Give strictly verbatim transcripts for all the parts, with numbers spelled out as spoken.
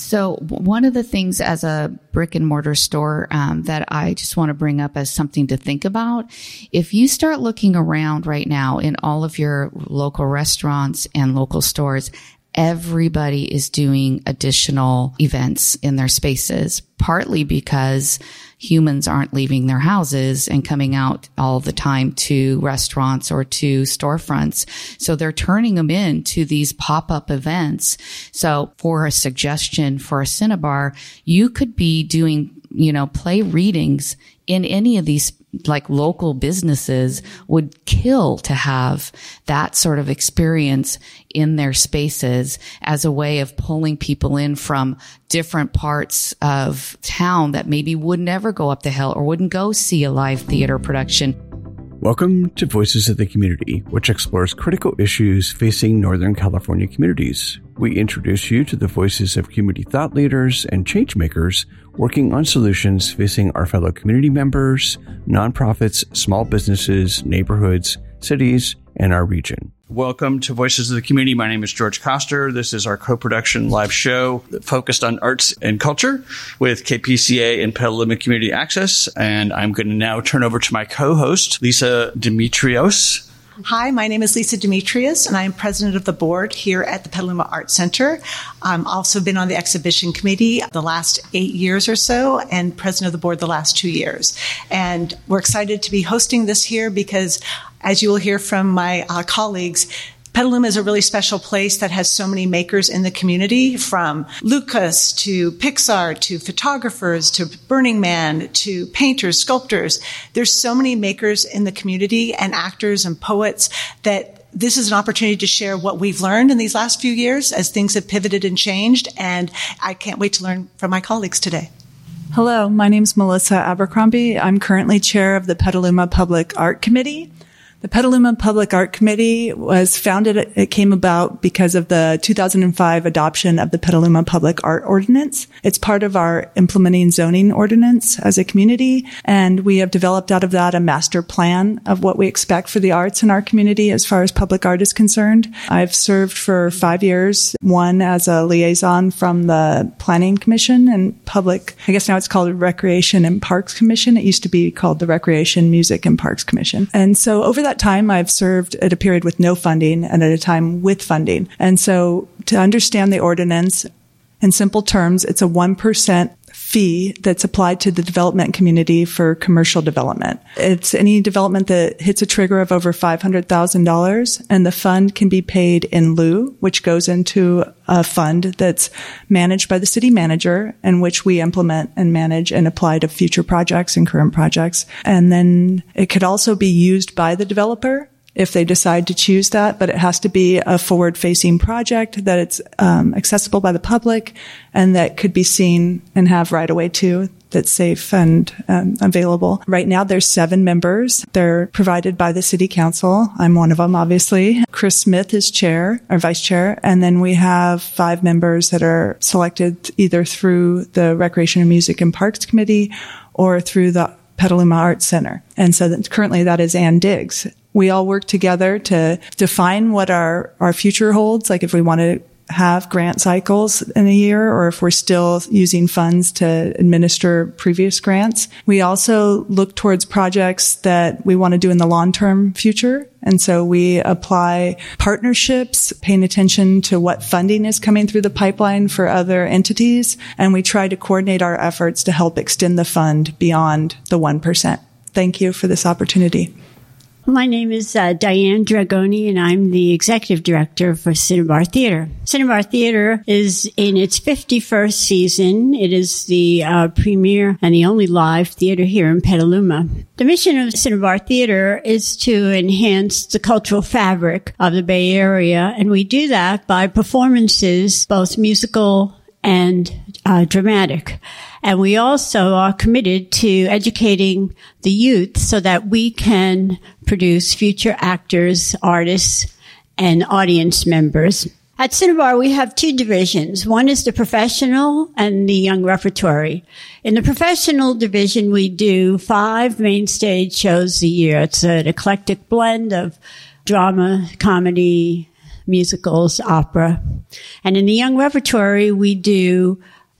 So one of the things as a brick and mortar store um, that I just want to bring up as something to think about, if you start looking around right now in all of your local restaurants and local stores, everybody is doing additional events in their spaces, partly because humans aren't leaving their houses and coming out all the time to restaurants or to storefronts. So they're turning them into these pop-up events. So for a suggestion for a Cinnabar, you could be doing, you know, play readings in any of these like local businesses would kill to have that sort of experience in their spaces as a way of pulling people in from different parts of town that maybe would never go up the hill or wouldn't go see a live theater production. Welcome to Voices of the Community, which explores critical issues facing Northern California communities. We introduce you to the voices of community thought leaders and change makers working on solutions facing our fellow community members, nonprofits, small businesses, neighborhoods, cities, and our region. Welcome to Voices of the Community. My name is George Coster. This is our co-production live show focused on arts and culture with K P C A and Petaluma Community Access. And I'm going to now turn over to my co-host, Lisa Demetrios. Hi, my name is Lisa Demetrius, and I am president of the board here at the Petaluma Art Center. I've also been on the exhibition committee the last eight years or so, and president of the board the last two years. And we're excited to be hosting this here because, as you will hear from my uh, colleagues, Petaluma is a really special place that has so many makers in the community, from Lucas to Pixar to photographers to Burning Man to painters, sculptors. There's so many makers in the community and actors and poets that this is an opportunity to share what we've learned in these last few years as things have pivoted and changed. And I can't wait to learn from my colleagues today. Hello, my name is Melissa Abercrombie. I'm currently chair of the Petaluma Public Art Committee. The Petaluma Public Art Committee was founded, it came about because of the two thousand five adoption of the Petaluma Public Art Ordinance. It's part of our implementing zoning ordinance as a community, and we have developed out of that a master plan of what we expect for the arts in our community as far as public art is concerned. I've served for five years, one as a liaison from the Planning Commission and Public, I guess now it's called Recreation and Parks Commission. It used to be called the Recreation, Music, and Parks Commission. And so over that time, I've served at a period with no funding and at a time with funding. And so to understand the ordinance, in simple terms, it's a one percent fee that's applied to the development community for commercial development. It's any development that hits a trigger of over five hundred thousand dollars, and the fund can be paid in lieu, which goes into a fund that's managed by the city manager, and which we implement and manage and apply to future projects and current projects. And then it could also be used by the developer if they decide to choose that, but it has to be a forward-facing project that it's um, accessible by the public and that could be seen and have right-of-way too, that's safe and um, available. Right now, there's seven members. They're provided by the city council. I'm one of them, obviously. Chris Smith is chair or vice chair. And then we have five members that are selected either through the Recreation and Music and Parks Committee or through the Petaluma Arts Center. And so that currently that is Ann Diggs. We all work together to define what our, our future holds, like if we want to have grant cycles in a year or if we're still using funds to administer previous grants. We also look towards projects that we want to do in the long-term future. And so we apply partnerships, paying attention to what funding is coming through the pipeline for other entities. And we try to coordinate our efforts to help extend the fund beyond the one percent. Thank you for this opportunity. My name is uh, Diane Dragoni, and I'm the executive director for Cinnabar Theater. Cinnabar Theater is in its fifty-first season. It is the uh, premier and the only live theater here in Petaluma. The mission of Cinnabar Theater is to enhance the cultural fabric of the Bay Area, and we do that by performances, both musical and uh, dramatic. And we also are committed to educating the youth so that we can produce future actors, artists, and audience members. At Cinnabar, we have two divisions. One is the professional and the young repertory. In the professional division, we do five main stage shows a year. It's an eclectic blend of drama, comedy, musicals, opera. And in the young repertory, we do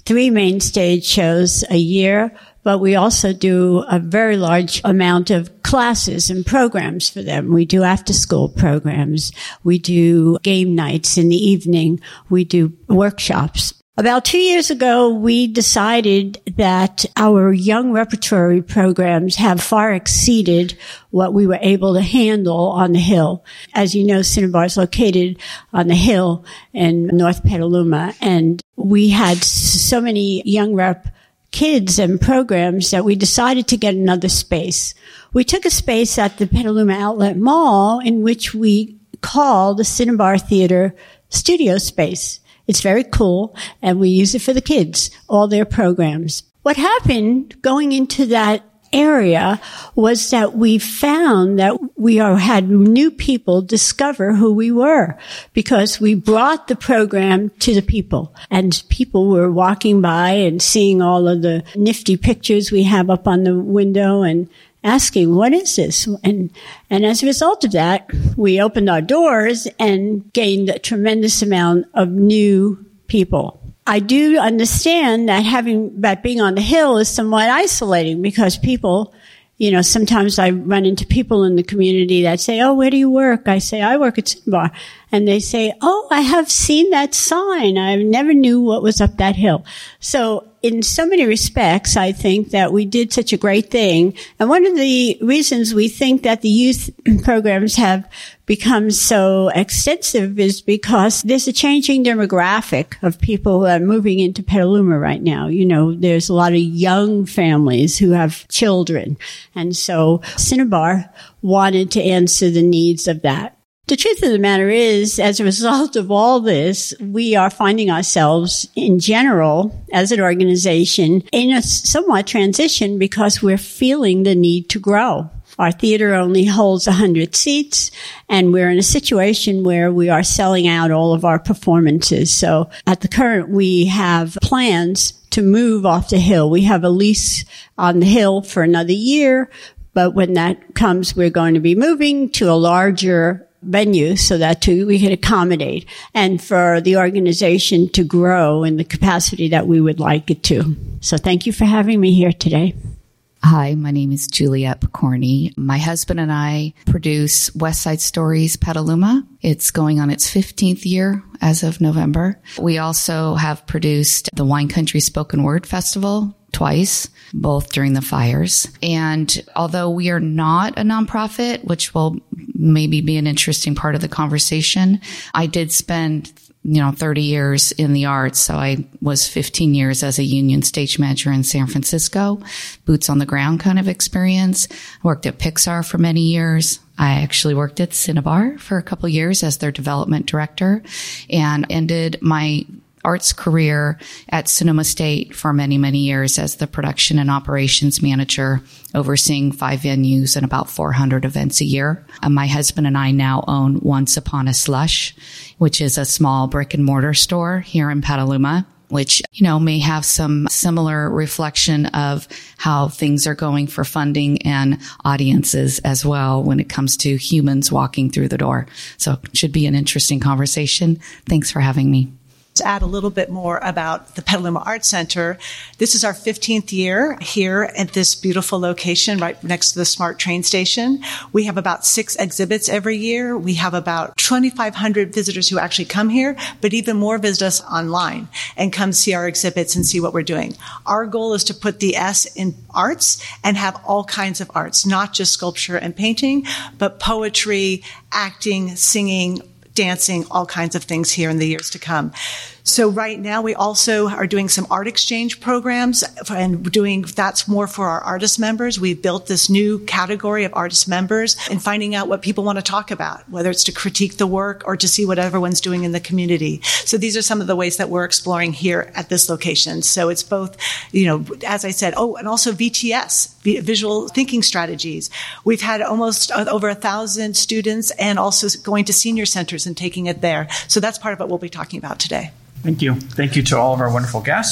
three main stage shows a year, but we also do a very large amount of classes and programs for them. We do after-school programs. We do game nights in the evening. We do workshops. About two years ago, we decided that our young repertory programs have far exceeded what we were able to handle on the Hill. As you know, Cinnabar is located on the Hill in North Petaluma, and we had so many young rep kids and programs that we decided to get another space. We took a space at the Petaluma Outlet Mall in which we called the Cinnabar Theater studio space. It's very cool, and we use it for the kids, all their programs. What happened going into that area was that we found that we are, had new people discover who we were because we brought the program to the people, and people were walking by and seeing all of the nifty pictures we have up on the window and asking, what is this? And, and as a result of that, we opened our doors and gained a tremendous amount of new people. I do understand that having, that being on the Hill is somewhat isolating because people, you know, sometimes I run into people in the community that say, oh, where do you work? I say, I work at Cinnabar. And they say, oh, I have seen that sign. I never knew what was up that hill. So in so many respects, I think that we did such a great thing. And one of the reasons we think that the youth programs have become so extensive is because there's a changing demographic of people who are moving into Petaluma right now. You know, there's a lot of young families who have children. And so Cinnabar wanted to answer the needs of that. The truth of the matter is, as a result of all this, we are finding ourselves in general as an organization in a somewhat transition because we're feeling the need to grow. Our theater only holds one hundred seats, and we're in a situation where we are selling out all of our performances. So at the current, we have plans to move off the Hill. We have a lease on the Hill for another year, but when that comes, we're going to be moving to a larger venue so that to, we can accommodate and for the organization to grow in the capacity that we would like it to. So thank you for having me here today. Hi, my name is Juliette Picorni. My husband and I produce West Side Stories Petaluma. It's going on its fifteenth year as of November. We also have produced the Wine Country Spoken Word Festival twice, both during the fires. And although we are not a nonprofit, which will maybe be an interesting part of the conversation, I did spend you know, thirty years in the arts. So I was fifteen years as a union stage manager in San Francisco, boots on the ground kind of experience. Worked at Pixar for many years. I actually worked at Cinnabar for a couple of years as their development director and ended my arts career at Sonoma State for many, many years as the production and operations manager, overseeing five venues and about four hundred events a year. And my husband and I now own Once Upon a Slush, which is a small brick and mortar store here in Petaluma, which, you know, may have some similar reflection of how things are going for funding and audiences as well when it comes to humans walking through the door. So it should be an interesting conversation. Thanks for having me. To add a little bit more about the Petaluma Arts Center, this is our fifteenth year here at this beautiful location right next to the SMART train station. We have about six exhibits every year. We have about twenty-five hundred visitors who actually come here, but even more visit us online and come see our exhibits and see what we're doing. Our goal is to put the S in arts and have all kinds of arts, not just sculpture and painting, but poetry, acting, singing, dancing, all kinds of things here in the years to come. So right now we also are doing some art exchange programs and doing, that's more for our artist members. We've built this new category of artist members and finding out what people want to talk about, whether it's to critique the work or to see what everyone's doing in the community. So these are some of the ways that we're exploring here at this location. So it's both, you know, as I said, oh, and also V T S, visual thinking strategies. We've had almost over a thousand students and also going to senior centers and taking it there. So that's part of what we'll be talking about today. Thank you. Thank you to all of our wonderful guests.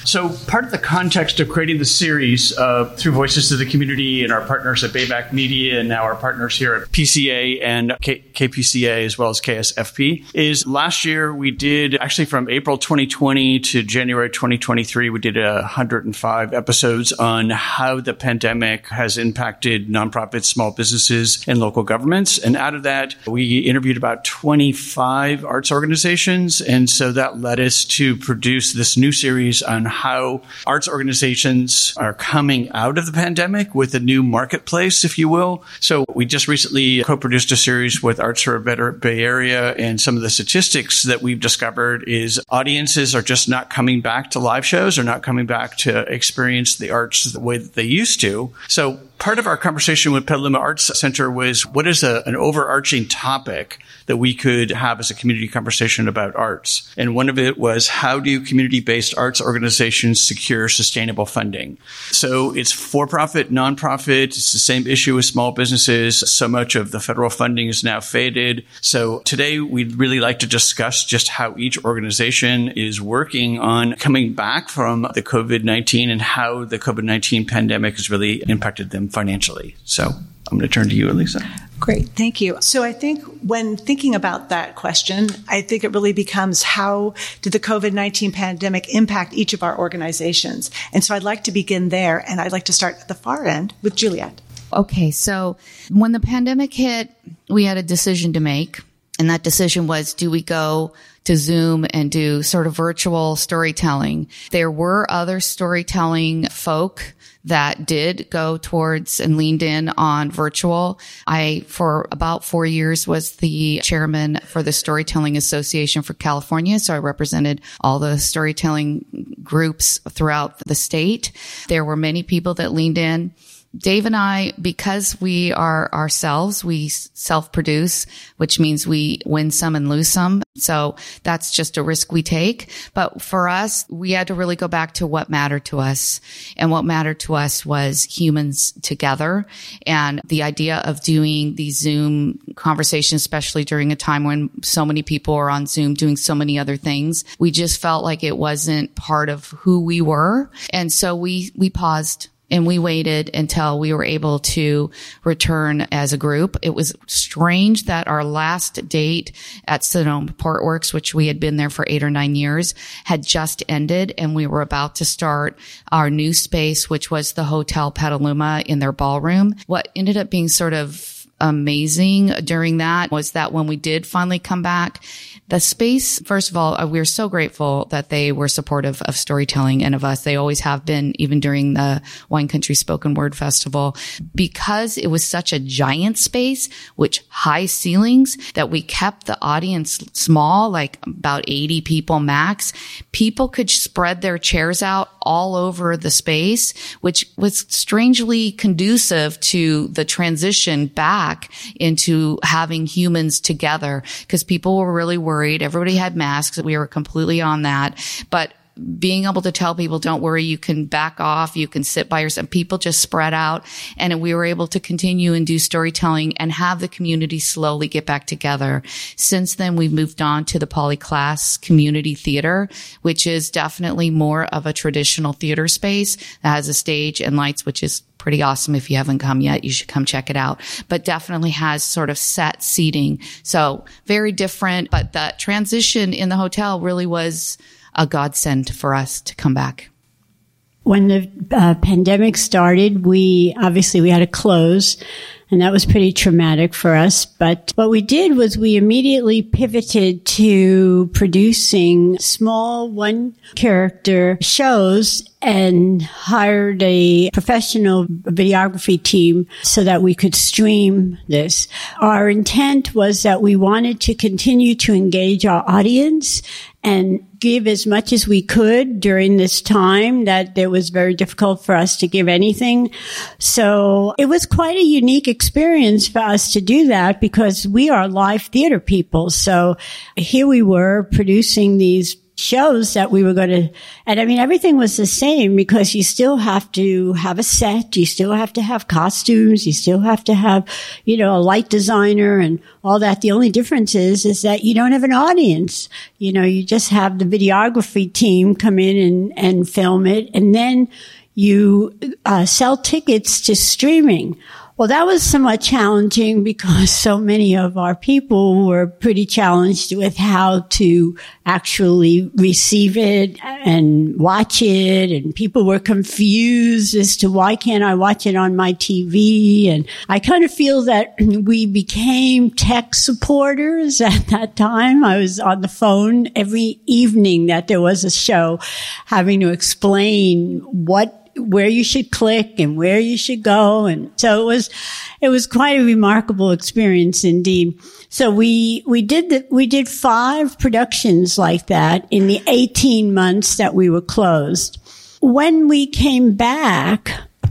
So part of the context of creating the series uh, through Voices of the Community and our partners at Bayback Media and now our partners here at P C A and K- KPCA as well as K S F P is last year we did, actually from April twenty twenty to January twenty twenty-three, we did one hundred five episodes on how the pandemic has impacted nonprofits, small businesses, and local governments. And out of that, we interviewed about twenty-five arts organizations. And so that led us to produce this new series on how arts organizations are coming out of the pandemic with a new marketplace, if you will. So we just recently co-produced a series with Arts for a Better Bay Area. And some of the statistics that we've discovered is audiences are just not coming back to live shows, or not coming back to experience the arts the way that they used to. So part of our conversation with Petaluma Arts Center was, what is a, an overarching topic that we could have as a community conversation about arts? And one of it was, how do community-based arts organizations secure sustainable funding? So it's for-profit, nonprofit. It's the same issue with small businesses. So much of the federal funding is now faded. So today we'd really like to discuss just how each organization is working on coming back from the COVID nineteen and how the COVID nineteen pandemic has really impacted them financially. So I'm going to turn to you, Elisa. Great. Thank you. So I think when thinking about that question, I think it really becomes, how did the COVID nineteen pandemic impact each of our organizations? And so I'd like to begin there, and I'd like to start at the far end with Juliet. Okay. So when the pandemic hit, we had a decision to make. And that decision was, do we go to Zoom and do sort of virtual storytelling? There were other storytelling folk that did go towards and leaned in on virtual. I, for about four years, was the chairman for the Storytelling Association for California. So I represented all the storytelling groups throughout the state. There were many people that leaned in. Dave and I, because we are ourselves, we self-produce, which means we win some and lose some. So that's just a risk we take. But for us, we had to really go back to what mattered to us. And what mattered to us was humans together. And the idea of doing these Zoom conversations, especially during a time when so many people are on Zoom doing so many other things, we just felt like it wasn't part of who we were. And so we, we paused. And we waited until we were able to return as a group. It was strange that our last date at Sonoma Portworx, which we had been there for eight or nine years, had just ended, and we were about to start our new space, which was the Hotel Petaluma in their ballroom. What ended up being sort of amazing during that was that when we did finally come back, the space, first of all, we were so grateful that they were supportive of storytelling and of us. They always have been, even during the Wine Country Spoken Word Festival, because it was such a giant space, which high ceilings, that we kept the audience small, like about eighty people max. People could spread their chairs out all over the space, which was strangely conducive to the transition back into having humans together, because people were really worried. Everybody had masks. We were completely on that. But being able to tell people, don't worry, you can back off, you can sit by yourself. People just spread out. And we were able to continue and do storytelling and have the community slowly get back together. Since then, we've moved on to the Polyclass Community Theater, which is definitely more of a traditional theater space that has a stage and lights, which is pretty awesome. If you haven't come yet, you should come check it out, but definitely has sort of set seating. So very different, but the transition in the hotel really was a godsend for us to come back. When the uh, pandemic started, we obviously we had to close, and that was pretty traumatic for us. But what we did was we immediately pivoted to producing small one-character shows and hired a professional videography team so that we could stream this. Our intent was that we wanted to continue to engage our audience and give as much as we could during this time that it was very difficult for us to give anything. So it was quite a unique experience for us to do that, because we are live theater people. So here we were producing these shows that we were going to, and I mean, everything was the same because you still have to have a set, you still have to have costumes, you still have to have, you know, a light designer and all that. The only difference is, is that you don't have an audience. You know, you just have the videography team come in and, and film it, and then you uh, sell tickets to streaming. Well, that was somewhat challenging because so many of our people were pretty challenged with how to actually receive it and watch it. And people were confused as to why can't I watch it on my T V? And I kind of feel that we became tech supporters at that time. I was on the phone every evening that there was a show having to explain what where you should click and where you should go. And so it was, it was quite a remarkable experience indeed. So we, we did the, we did five productions like that in the eighteen months that we were closed. When we came back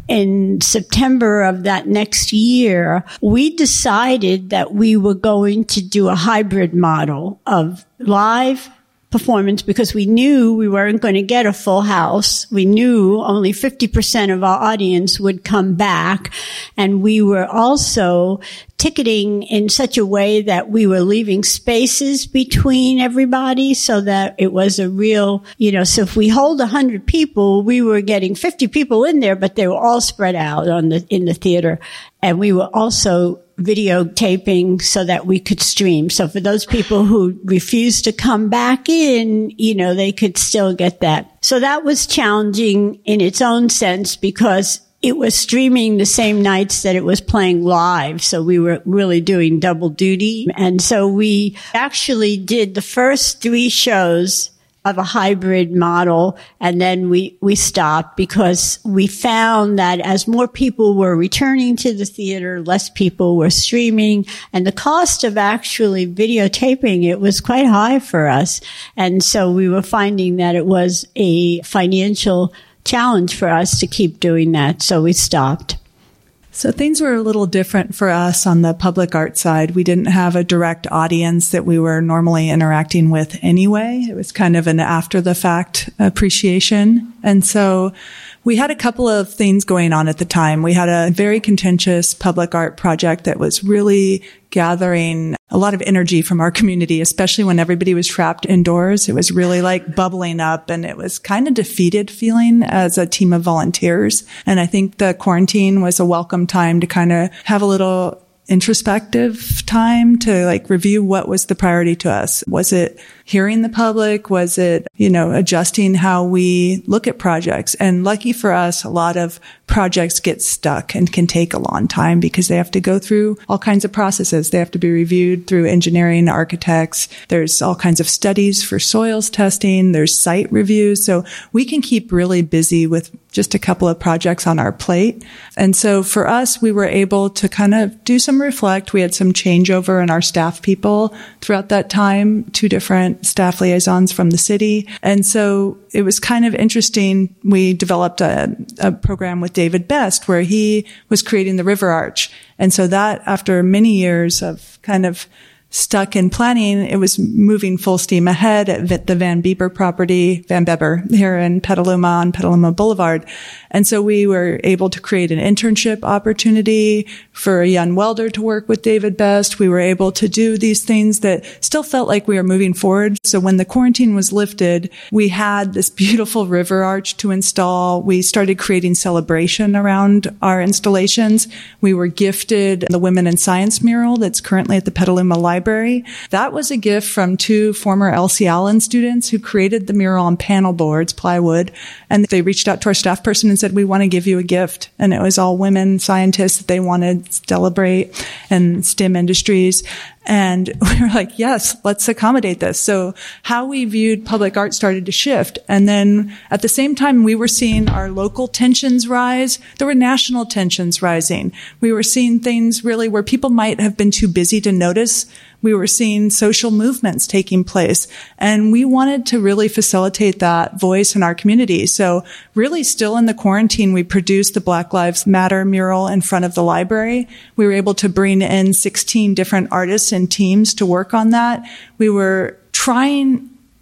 in September of that next year, we decided that we were going to do a hybrid model of live performance because we knew we weren't going to get a full house. We knew only fifty percent of our audience would come back. And we were also ticketing in such a way that we were leaving spaces between everybody so that it was a real, you know, so if we hold one hundred people, we were getting fifty people in there, but they were all spread out on the, in the theater. And we were also videotaping so that we could stream. So for those people who refused to come back in, you know, they could still get that. So that was challenging in its own sense because it was streaming the same nights that it was playing live. So we were really doing double duty. And so we actually did the first three shows of a hybrid model, and then we, we stopped because we found that as more people were returning to the theater, less people were streaming, and the cost of actually videotaping it was quite high for us. And so we were finding that it was a financial challenge for us to keep doing that, so we stopped. So things were a little different for us on the public art side. We didn't have a direct audience that we were normally interacting with anyway. It was kind of an after the fact appreciation. And so we had a couple of things going on at the time. We had a very contentious public art project that was really gathering a lot of energy from our community, especially when everybody was trapped indoors. It was really like bubbling up, and it was kind of defeated feeling as a team of volunteers. And I think the quarantine was a welcome time to kind of have a little introspective time to like review what was the priority to us. Was it hearing the public? Was it, you know, adjusting how we look at projects? And lucky for us, a lot of projects get stuck and can take a long time because they have to go through all kinds of processes. They have to be reviewed through engineering, architects. There's all kinds of studies for soils testing. There's site reviews. So we can keep really busy with just a couple of projects on our plate. And so for us, we were able to kind of do some reflect. We had some changeover in our staff people throughout that time, two different staff liaisons from the city. And so it was kind of interesting. We developed a, a program with David Best where he was creating the River Arch. And so that, after many years of kind of stuck in planning, it was moving full steam ahead at the Van Bieber property, Van Beber, here in Petaluma on Petaluma Boulevard. And so we were able to create an internship opportunity for a young welder to work with David Best. We were able to do these things that still felt like we were moving forward. So when the quarantine was lifted, we had this beautiful river arch to install. We started creating celebration around our installations. We were gifted the Women in Science mural that's currently at the Petaluma Library. That was a gift from two former L C Allen students who created the mural on panel boards, plywood, and they reached out to our staff person and said, we want to give you a gift. And it was all women scientists that they wanted to celebrate and STEM industries. And we were like, yes, let's accommodate this. So how we viewed public art started to shift. And then at the same time, we were seeing our local tensions rise. There were national tensions rising. We were seeing things really where people might have been too busy to notice. We were seeing social movements taking place, and we wanted to really facilitate that voice in our community. So really still in the quarantine, we produced the Black Lives Matter mural in front of the library. We were able to bring in sixteen different artists and teams to work on that. We were trying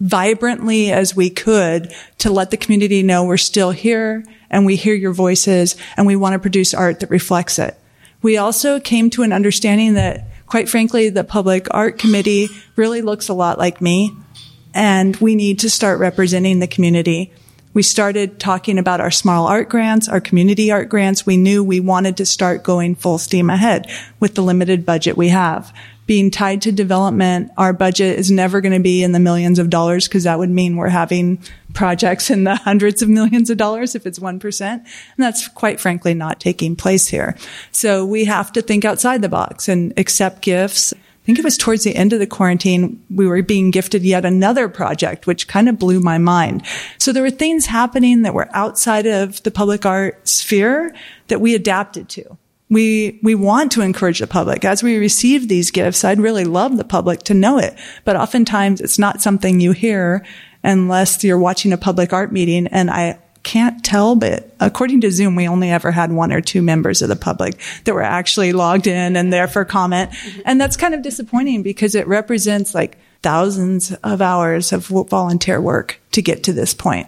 vibrantly as we could to let the community know we're still here and we hear your voices and we want to produce art that reflects it. We also came to an understanding that, quite frankly, the Public Art Committee really looks a lot like me, and we need to start representing the community. We started talking about our small art grants, our community art grants. We knew we wanted to start going full steam ahead with the limited budget we have. Being tied to development, our budget is never going to be in the millions of dollars because that would mean we're having projects in the hundreds of millions of dollars if it's one percent. And that's quite frankly not taking place here. So we have to think outside the box and accept gifts. I think it was towards the end of the quarantine, we were being gifted yet another project, which kind of blew my mind. So there were things happening that were outside of the public art sphere that we adapted to. We, we want to encourage the public. As we receive these gifts, I'd really love the public to know it. But oftentimes it's not something you hear unless you're watching a public art meeting. And I can't tell, but according to Zoom, we only ever had one or two members of the public that were actually logged in and there for comment. Mm-hmm. And that's kind of disappointing because it represents like thousands of hours of volunteer work to get to this point.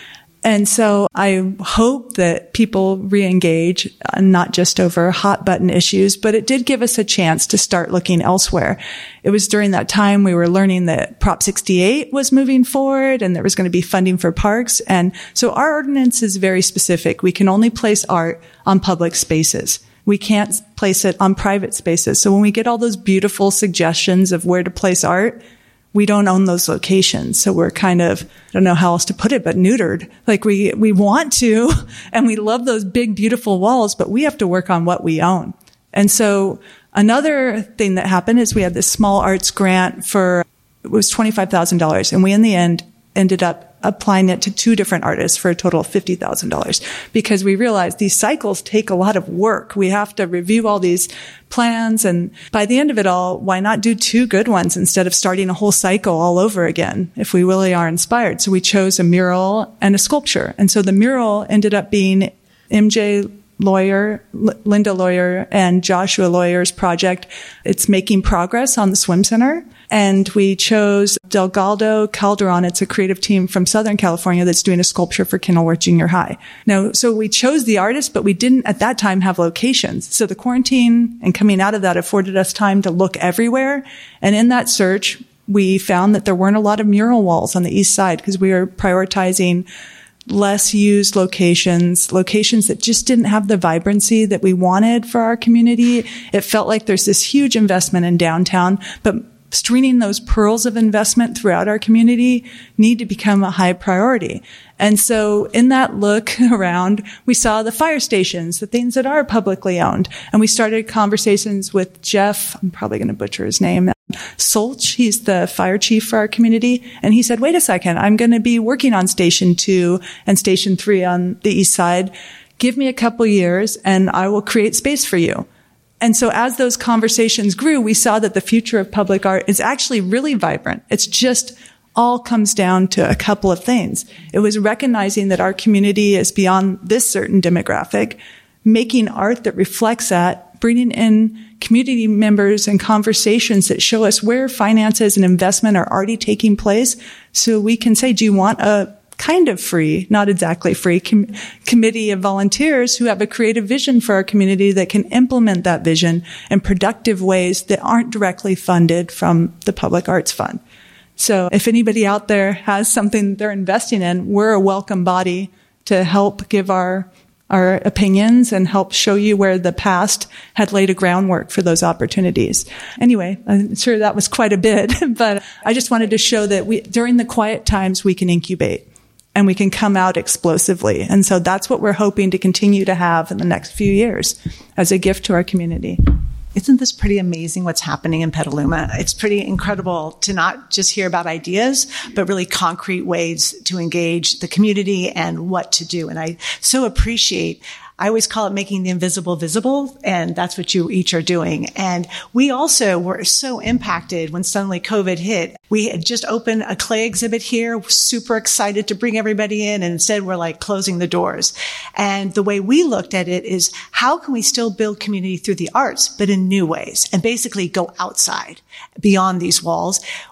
And so I hope that people re-engage, uh, not just over hot button issues, but it did give us a chance to start looking elsewhere. It was during that time we were learning that Prop sixty-eight was moving forward and there was going to be funding for parks. And so our ordinance is very specific. We can only place art on public spaces. We can't place it on private spaces. So when we get all those beautiful suggestions of where to place art, we don't own those locations. So we're kind of, I don't know how else to put it, but neutered. Like we, we want to, and we love those big, beautiful walls, but we have to work on what we own. And so another thing that happened is we had this small arts grant for, it was twenty-five thousand dollars. And we, in the end, ended up applying it to two different artists for a total of fifty thousand dollars because we realized these cycles take a lot of work. We have to review all these plans. And by the end of it all, why not do two good ones instead of starting a whole cycle all over again if we really are inspired? So we chose a mural and a sculpture. And so the mural ended up being M J Lawyer, L- Linda Lawyer and Joshua Lawyer's project. It's making progress on the swim center. And we chose Delgado Calderon. It's a creative team from Southern California that's doing a sculpture for Kenilworth Junior High. Now, so we chose the artists, but we didn't at that time have locations. So the quarantine and coming out of that afforded us time to look everywhere. And in that search, we found that there weren't a lot of mural walls on the east side because we were prioritizing less used locations, locations that just didn't have the vibrancy that we wanted for our community. It felt like there's this huge investment in downtown, but stringing those pearls of investment throughout our community need to become a high priority. And so in that look around, we saw the fire stations, the things that are publicly owned. And we started conversations with Jeff, I'm probably going to butcher his name, Solch. He's the fire chief for our community. And he said, wait a second, I'm going to be working on Station two and Station three on the east side. Give me a couple years and I will create space for you. And so as those conversations grew, we saw that the future of public art is actually really vibrant. It's just all comes down to a couple of things. It was recognizing that our community is beyond this certain demographic, making art that reflects that, bringing in community members and conversations that show us where finances and investment are already taking place. So we can say, do you want a kind of free, not exactly free, com- committee of volunteers who have a creative vision for our community that can implement that vision in productive ways that aren't directly funded from the Public Arts Fund. So if anybody out there has something they're investing in, we're a welcome body to help give our our opinions and help show you where the past had laid a groundwork for those opportunities. Anyway, I'm sure that was quite a bit, but I just wanted to show that we, during the quiet times, we can incubate. And we can come out explosively. And so that's what we're hoping to continue to have in the next few years as a gift to our community. Isn't this pretty amazing what's happening in Petaluma? It's pretty incredible to not just hear about ideas, but really concrete ways to engage the community and what to do. And I so appreciate, I always call it making the invisible visible, and that's what you each are doing. And we also were so impacted when suddenly COVID hit. We had just opened a clay exhibit here, super excited to bring everybody in, and instead we're like closing the doors. And the way we looked at it is, how can we still build community through the arts, but in new ways, and basically go outside beyond these walls?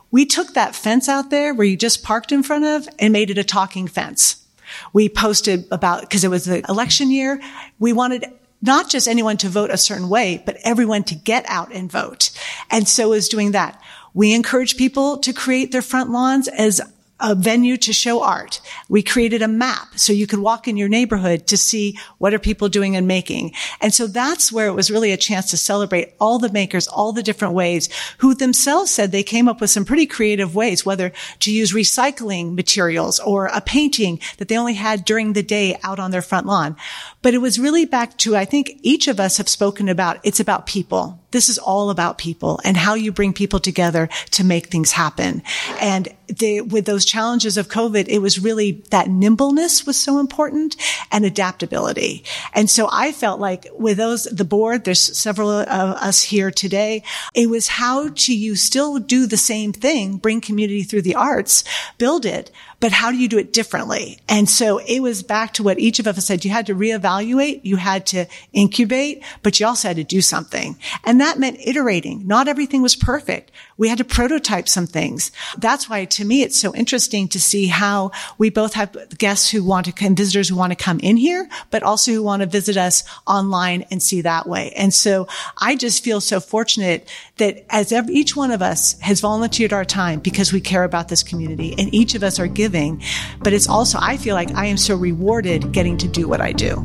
We took that fence out there where you just parked in front of and made it a talking fence. We posted about, because it was the election year, we wanted not just anyone to vote a certain way, but everyone to get out and vote. And so is doing that. We encourage people to create their front lawns as a venue to show art. We created a map so you could walk in your neighborhood to see what are people doing and making. And so that's where it was really a chance to celebrate all the makers, all the different ways, who themselves said they came up with some pretty creative ways, whether to use recycling materials or a painting that they only had during the day out on their front lawn. But it was really back to, I think each of us have spoken about, it's about people. This is all about people and how you bring people together to make things happen. And they, with those challenges of COVID, it was really that nimbleness was so important and adaptability. And so I felt like with those, the board, there's several of us here today. It was how do you still do the same thing, bring community through the arts, build it, but how do you do it differently? And so it was back to what each of us said. You had to reevaluate, you had to incubate, but you also had to do something. And that meant iterating. Not everything was perfect. We had to prototype some things. That's why, to me, it's so interesting to see how we both have guests who want to come, visitors who want to come in here, but also who want to visit us online and see that way. And so I just feel so fortunate that as every, each one of us has volunteered our time because we care about this community, and each of us are giving. But it's also, I feel like I am so rewarded getting to do what I do.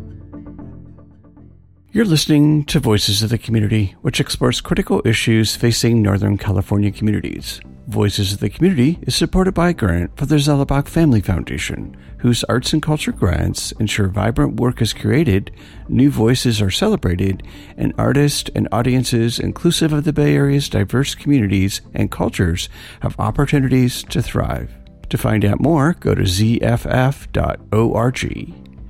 You're listening to Voices of the Community, which explores critical issues facing Northern California communities. Voices of the Community is supported by a grant from the Zellerbach Family Foundation, whose arts and culture grants ensure vibrant work is created, new voices are celebrated, and artists and audiences inclusive of the Bay Area's diverse communities and cultures have opportunities to thrive. To find out more, go to z f f dot org.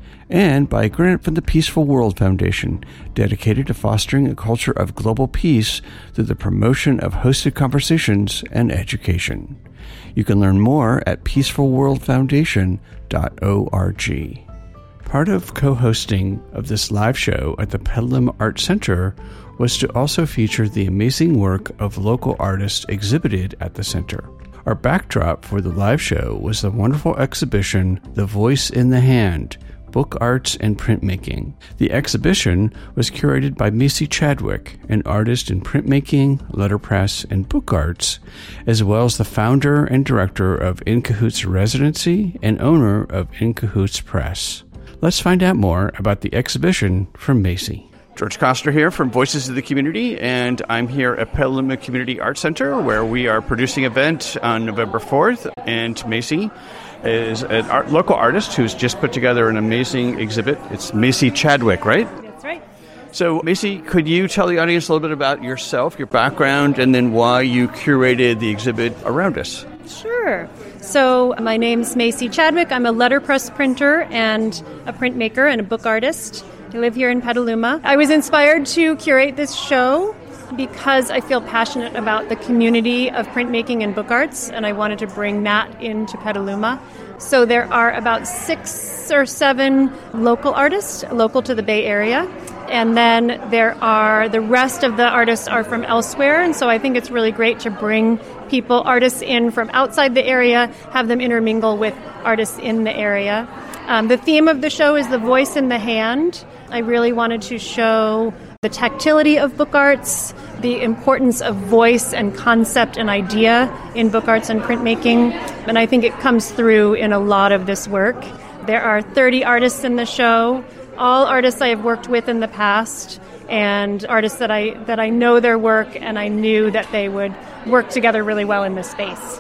And by a grant from the Peaceful World Foundation, dedicated to fostering a culture of global peace through the promotion of hosted conversations and education. You can learn more at peaceful world foundation dot org. Part of co-hosting of this live show at the Petaluma Arts Center was to also feature the amazing work of local artists exhibited at the center. Our backdrop for the live show was the wonderful exhibition, The Voice in the Hand, Book Arts and Printmaking. The exhibition was curated by Macy Chadwick, an artist in printmaking, letterpress, and book arts, as well as the founder and director of In Cahoots Residency and owner of In Cahoots Press. Let's find out more about the exhibition from Macy. George Koster here from Voices of the Community, and I'm here at Petaluma Community Arts Center, where we are producing an event on November fourth. And Macy is an art, local artist who's just put together an amazing exhibit. It's Macy Chadwick, right? That's right. So, Macy, could you tell the audience a little bit about yourself, your background, and then why you curated the exhibit around us? Sure. So, my name's Macy Chadwick. I'm a letterpress printer and a printmaker and a book artist. I live here in Petaluma. I was inspired to curate this show because I feel passionate about the community of printmaking and book arts, and I wanted to bring that into Petaluma. So there are about six or seven local artists, local to the Bay Area, and then there are, the rest of the artists are from elsewhere, and so I think it's really great to bring people, artists in from outside the area, have them intermingle with artists in the area. Um, the theme of the show is The Voice in the Hand. I really wanted to show the tactility of book arts, the importance of voice and concept and idea in book arts and printmaking, and I think it comes through in a lot of this work. There are thirty artists in the show, all artists I have worked with in the past, and artists that I that I know their work, and I knew that they would work together really well in this space.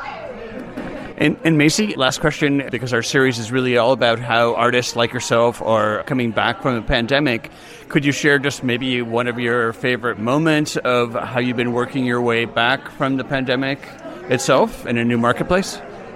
And, and Macy, last question, because our series is really all about how artists like yourself are coming back from the pandemic. Could you share just maybe one of your favorite moments of how you've been working your way back from the pandemic itself in a new marketplace?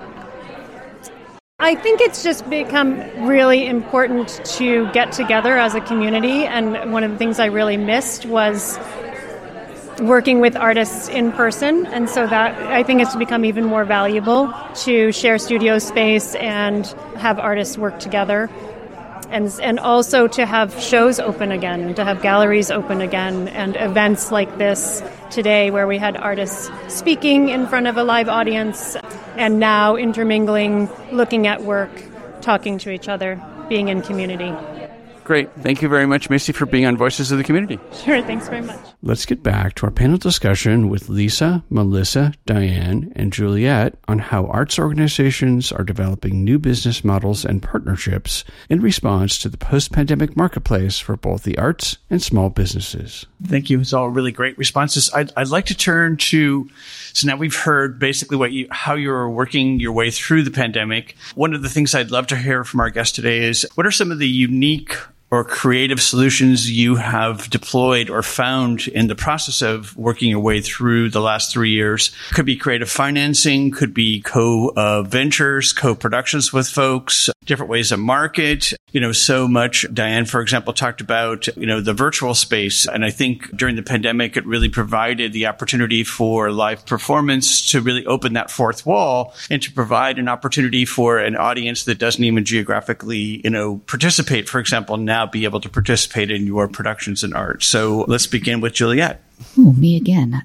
I think it's just become really important to get together as a community, and one of the things I really missed was working with artists in person, and so that I think it's become even more valuable to share studio space and have artists work together. And, and also to have shows open again, and to have galleries open again, and events like this today where we had artists speaking in front of a live audience, and now intermingling, looking at work, talking to each other, being in community. Great. Thank you very much, Macy, for being on Voices of the Community. Sure. Thanks very much. Let's get back to our panel discussion with Lisa, Melissa, Diane, and Juliet on how arts organizations are developing new business models and partnerships in response to the post-pandemic marketplace for both the arts and small businesses. Thank you. It's all really great responses. I'd, I'd like to turn to, so now we've heard basically what you, how you're working your way through the pandemic. One of the things I'd love to hear from our guest today is, what are some of the unique or creative solutions you have deployed or found in the process of working your way through the last three years? Could be creative financing, could be co-ventures, uh, co-productions with folks, different ways to market. You know, so much. Diane, for example, talked about, you know, the virtual space. And I think during the pandemic, it really provided the opportunity for live performance to really open that fourth wall and to provide an opportunity for an audience that doesn't even geographically, you know, participate, for example, now be able to participate in your productions and art. So let's begin with Juliet. Ooh, me again.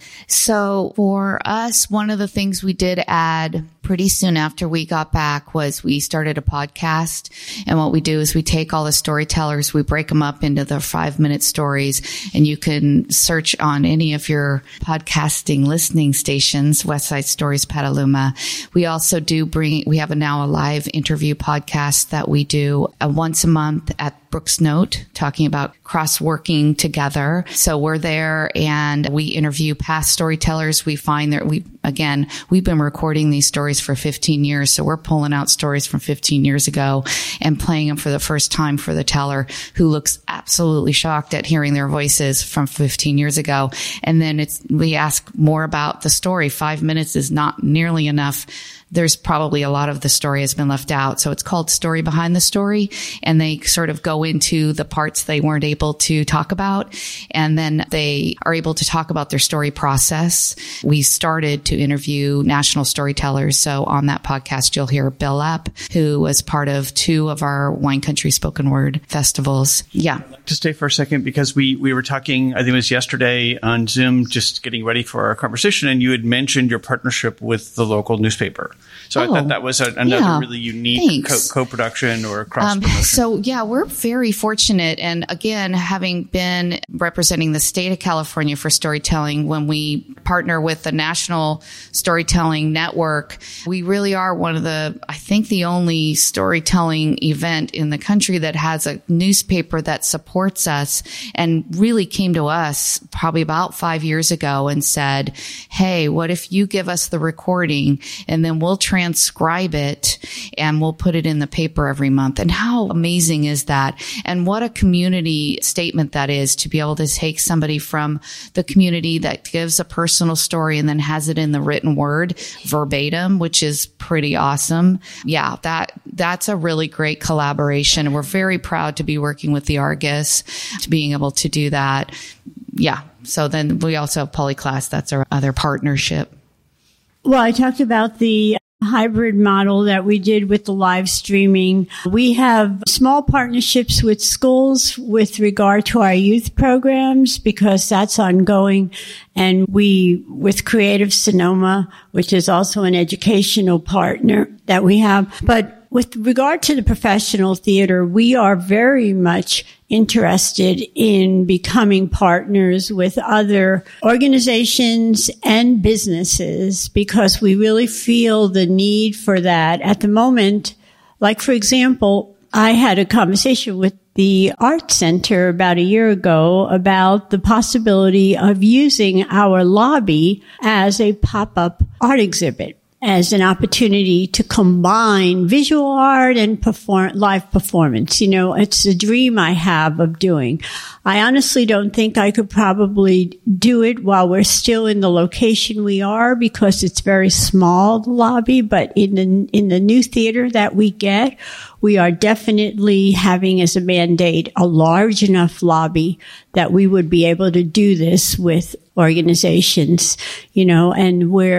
So for us, one of the things we did add pretty soon after we got back was we started a podcast. And what we do is we take all the storytellers, we break them up into the five minute stories, and you can search on any of your podcasting listening stations, West Side Stories Petaluma. We also do bring, we have a, now a live interview podcast that we do uh, once a month at Brooks Note, talking about cross-working together. So we're there and we interview past storytellers. We find that we, again, we've been recording these stories for fifteen years. So we're pulling out stories from fifteen years ago and playing them for the first time for the teller, who looks absolutely shocked at hearing their voices from fifteen years ago. And then it's, we ask more about the story. Five minutes is not nearly enough. There's probably a lot of the story has been left out. So it's called Story Behind the Story. And they sort of go into the parts they weren't able to talk about. And then they are able to talk about their story process. We started to interview national storytellers. So on that podcast, you'll hear Bill Lapp, who was part of two of our Wine Country spoken word festivals. Yeah. I'd like to stay for a second because we, we were talking, I think it was yesterday on Zoom, just getting ready for our conversation. And you had mentioned your partnership with the local newspaper. So oh, I thought that was a, another yeah, really unique co- co-production or cross-promotion. Um, so, yeah, we're very fortunate. And again, having been representing the state of California for storytelling, when we partner with the National Storytelling Network, we really are one of the, I think, the only storytelling event in the country that has a newspaper that supports us, and really came to us probably about five years ago and said, hey, what if you give us the recording and then we'll transcribe it and we'll put it in the paper every month. And how amazing is that? And what a community statement that is, to be able to take somebody from the community that gives a personal story and then has it in the written word verbatim, which is pretty awesome. Yeah, that that's a really great collaboration. And we're very proud to be working with the Argus, to being able to do that. Yeah. So then we also have Polyclass. That's our other partnership. Well, I talked about the hybrid model that we did with the live streaming. We have small partnerships with schools with regard to our youth programs, because that's ongoing. And we, with Creative Sonoma, which is also an educational partner that we have. But with regard to the professional theater, we are very much interested in becoming partners with other organizations and businesses, because we really feel the need for that at the moment. Like, for example, I had a conversation with the Art Center about a year ago about the possibility of using our lobby as a pop-up art exhibit, as an opportunity to combine visual art and perform live performance. You know, it's a dream I have of doing. I honestly don't think I could probably do it while we're still in the location we are, because it's very small, the lobby. But in the, in the new theater that we get, we are definitely having as a mandate a large enough lobby that we would be able to do this with organizations, you know, and we're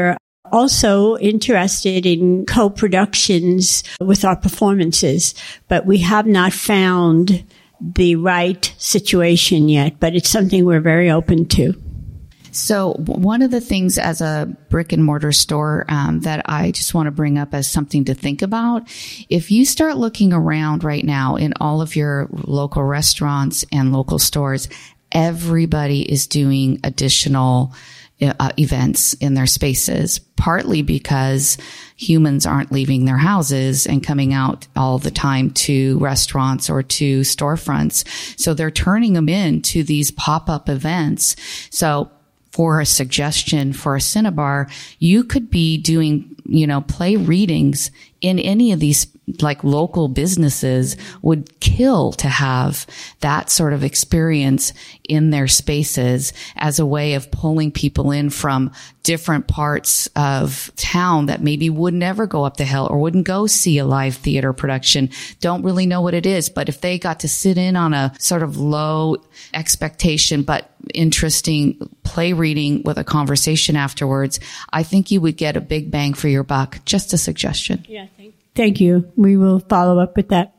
also interested in co-productions with our performances, but we have not found the right situation yet, but it's something we're very open to. So one of the things as a brick and mortar store um, that I just want to bring up as something to think about, if you start looking around right now in all of your local restaurants and local stores, everybody is doing additional uh, events in their spaces, partly because humans aren't leaving their houses and coming out all the time to restaurants or to storefronts. So they're turning them into these pop-up events. So for a suggestion for a Cinnabar, you could be doing, you know, play readings in any of these like local businesses. Would kill to have that sort of experience in their spaces as a way of pulling people in from different parts of town that maybe would never go up the hill or wouldn't go see a live theater production, don't really know what it is. But if they got to sit in on a sort of low expectation but interesting play reading with a conversation afterwards, I think you would get a big bang for your buck. Just a suggestion. Yeah, thank, thank you. We will follow up with that.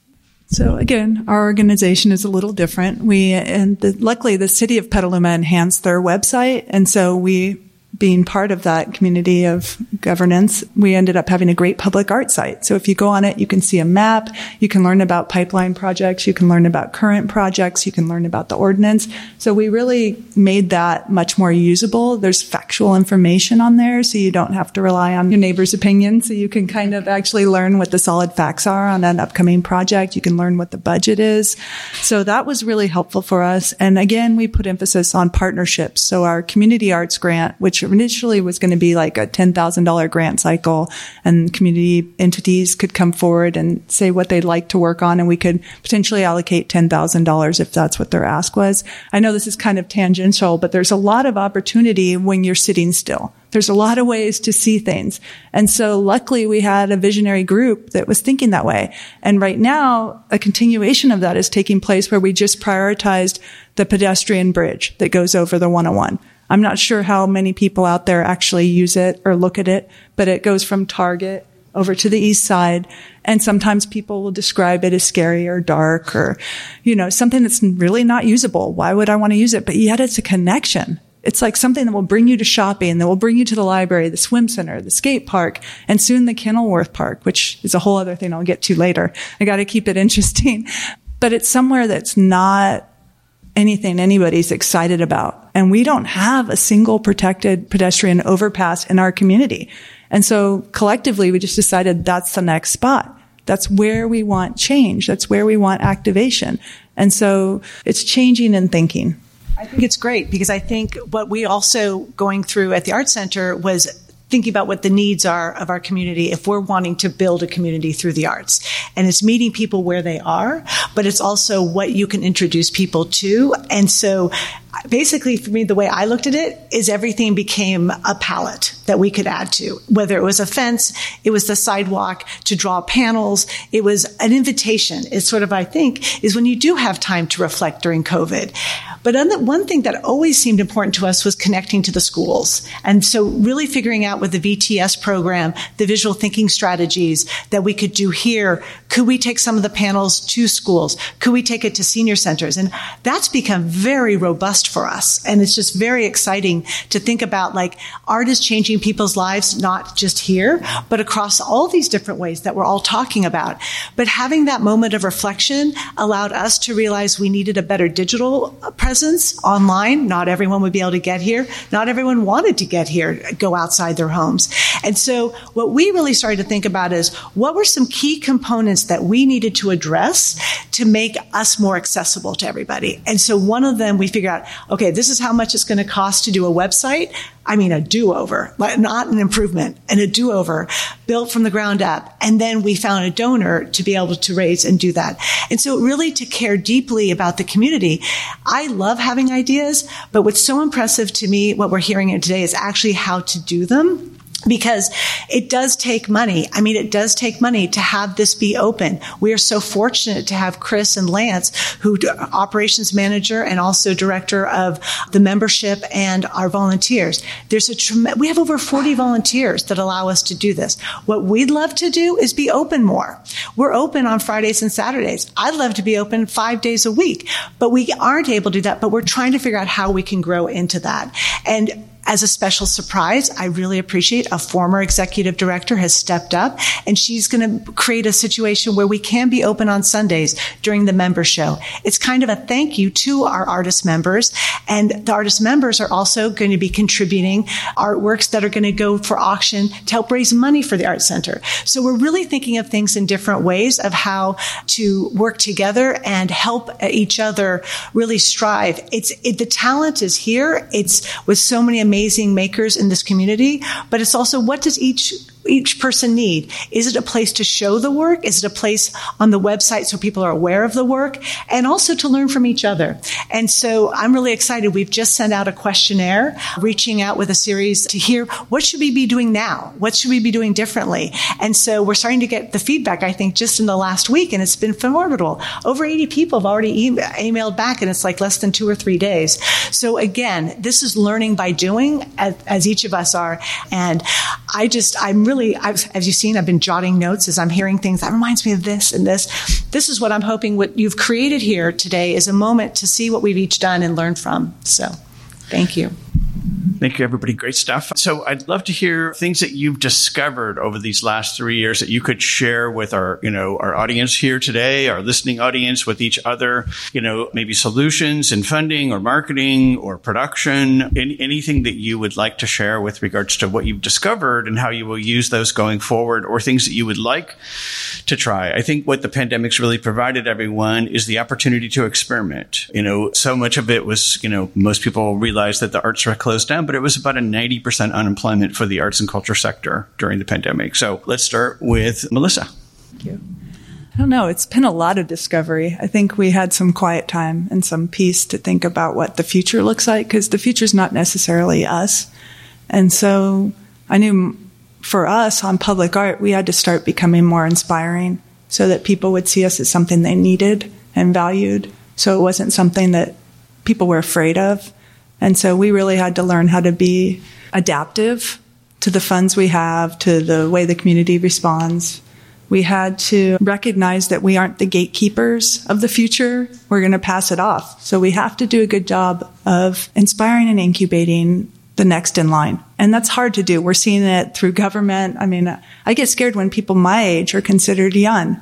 So again, our organization is a little different. We, and the, luckily the city of Petaluma enhanced their website. And so we, being part of that community of governance, we ended up having a great public art site. So if you go on it, you can see a map, you can learn about pipeline projects, you can learn about current projects, you can learn about the ordinance. So we really made that much more usable. There's factual information on there, so you don't have to rely on your neighbor's opinion. So you can kind of actually learn what the solid facts are on an upcoming project. You can learn what the budget is. So that was really helpful for us. And again, we put emphasis on partnerships. So our community arts grant, which initially was going to be like a ten thousand dollars grant cycle, and community entities could come forward and say what they'd like to work on, and we could potentially allocate ten thousand dollars if that's what their ask was. I know this is kind of tangential, but there's a lot of opportunity when you're sitting still. There's a lot of ways to see things. And so luckily we had a visionary group that was thinking that way. And right now, a continuation of that is taking place where we just prioritized the pedestrian bridge that goes over the one oh one. I'm not sure how many people out there actually use it or look at it, but it goes from Target over to the east side. And sometimes people will describe it as scary or dark or, you know, something that's really not usable. Why would I want to use it? But yet it's a connection. It's like something that will bring you to shopping, that will bring you to the library, the swim center, the skate park, and soon the Kenilworth Park, which is a whole other thing I'll get to later. I got to keep it interesting. But it's somewhere that's not anything anybody's excited about. And we don't have a single protected pedestrian overpass in our community. And so collectively, we just decided that's the next spot. That's where we want change. That's where we want activation. And so it's changing and thinking. I think it's great because I think what we also going through at the Art Center was thinking about what the needs are of our community if we're wanting to build a community through the arts. And it's meeting people where they are, but it's also what you can introduce people to. And so basically, for me, the way I looked at it is everything became a palette that we could add to. Whether it was a fence, it was the sidewalk to draw panels, it was an invitation. It's sort of, I think, is when you do have time to reflect during COVID. But one thing that always seemed important to us was connecting to the schools. And so really figuring out with the V T S program, the visual thinking strategies that we could do here. Could we take some of the panels to schools? Could we take it to senior centers? And that's become very robust for us. And it's just very exciting to think about, like, art is changing people's lives, not just here, but across all these different ways that we're all talking about. But having that moment of reflection allowed us to realize we needed a better digital presence online. Not everyone would be able to get here. Not everyone wanted to get here, go outside their homes. And so what we really started to think about is what were some key components that we needed to address to make us more accessible to everybody. And so one of them, we figured out, okay, this is how much it's going to cost to do a website. I mean, a do-over, not an improvement, and a do-over built from the ground up. And then we found a donor to be able to raise and do that. And so really to care deeply about the community. I love having ideas, but what's so impressive to me, what we're hearing today, is actually how to do them. Because it does take money. I mean, it does take money to have this be open. We are so fortunate to have Chris and Lance, who operations manager and also director of the membership and our volunteers. There's a trem- we have over forty volunteers that allow us to do this. What we'd love to do is be open more. We're open on Fridays and Saturdays. I'd love to be open five days a week, but we aren't able to do that. But we're trying to figure out how we can grow into that. And as a special surprise, I really appreciate a former executive director has stepped up, and she's going to create a situation where we can be open on Sundays during the member show. It's kind of a thank you to our artist members, and the artist members are also going to be contributing artworks that are going to go for auction to help raise money for the Art Center. So we're really thinking of things in different ways of how to work together and help each other really strive. It's it, the talent is here. It's with so many amazing amazing makers in this community, but it's also what does each each person need? Is it a place to show the work? Is it a place on the website so people are aware of the work? And also to learn from each other. And so I'm really excited. We've just sent out a questionnaire, reaching out with a series to hear what should we be doing now? What should we be doing differently? And so we're starting to get the feedback, I think, just in the last week, and it's been formidable. Over eighty people have already e- emailed back, and it's like less than two or three days. So again, this is learning by doing, as, as each of us are. And I just, I'm really I've, as you've seen, I've been jotting notes as I'm hearing things. That reminds me of this and this. This is what I'm hoping what you've created here today is a moment to see what we've each done and learn from. So thank you. Thank you, everybody. Great stuff. So I'd love to hear things that you've discovered over these last three years that you could share with our, you know, our audience here today, our listening audience, with each other, you know, maybe solutions in funding or marketing or production, any, anything that you would like to share with regards to what you've discovered and how you will use those going forward, or things that you would like to try. I think what the pandemic's really provided everyone is the opportunity to experiment. You know, so much of it was, you know, most people realized that the arts were closed down, but it was about a ninety percent unemployment for the arts and culture sector during the pandemic. So let's start with Melissa. Thank you. I don't know. It's been a lot of discovery. I think we had some quiet time and some peace to think about what the future looks like, because the future is not necessarily us. And so I knew for us on public art, we had to start becoming more inspiring so that people would see us as something they needed and valued. So it wasn't something that people were afraid of. And so we really had to learn how to be adaptive to the funds we have, to the way the community responds. We had to recognize that we aren't the gatekeepers of the future. We're going to pass it off. So we have to do a good job of inspiring and incubating the next in line. And that's hard to do. We're seeing it through government. I mean, I get scared when people my age are considered young.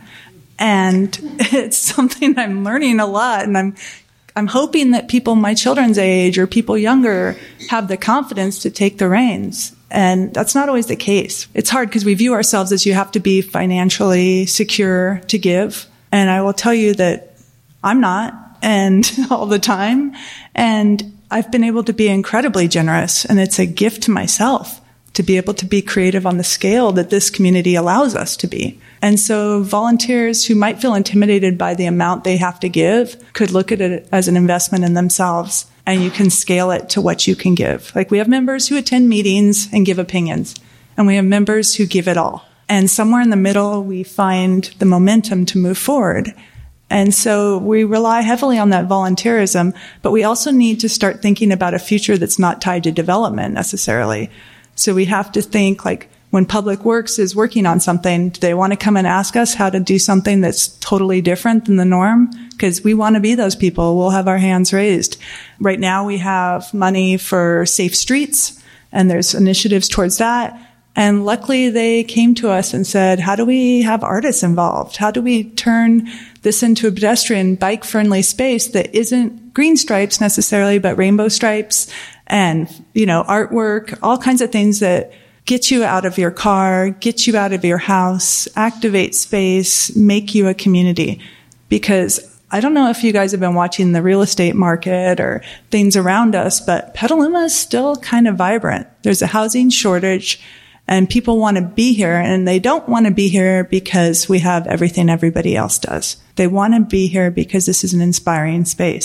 And it's something I'm learning a lot. And I'm I'm hoping that people my children's age or people younger have the confidence to take the reins. And that's not always the case. It's hard because we view ourselves as you have to be financially secure to give. And I will tell you that I'm not, and all the time. And I've been able to be incredibly generous. And it's a gift to myself to be able to be creative on the scale that this community allows us to be. And so volunteers who might feel intimidated by the amount they have to give could look at it as an investment in themselves, and you can scale it to what you can give. Like, we have members who attend meetings and give opinions, and we have members who give it all. And somewhere in the middle, we find the momentum to move forward. And so we rely heavily on that volunteerism, but we also need to start thinking about a future that's not tied to development necessarily. So we have to think, like, when Public Works is working on something, do they want to come and ask us how to do something that's totally different than the norm? Because we want to be those people. We'll have our hands raised. Right now we have money for safe streets, and there's initiatives towards that. And luckily they came to us and said, how do we have artists involved? How do we turn this into a pedestrian, bike-friendly space that isn't green stripes necessarily, but rainbow stripes and, you know, artwork, all kinds of things that get you out of your car, get you out of your house, activate space, make you a community. Because I don't know if you guys have been watching the real estate market or things around us, but Petaluma is still kind of vibrant. There's a housing shortage, and people want to be here, and they don't want to be here because we have everything everybody else does. They want to be here because this is an inspiring space.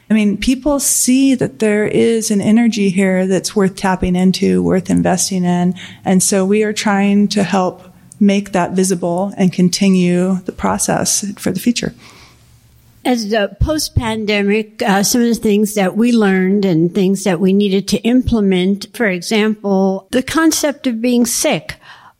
I mean, people see that there is an energy here that's worth tapping into, worth investing in. And so we are trying to help make that visible and continue the process for the future. As the post-pandemic, uh, some of the things that we learned and things that we needed to implement, for example, the concept of being sick.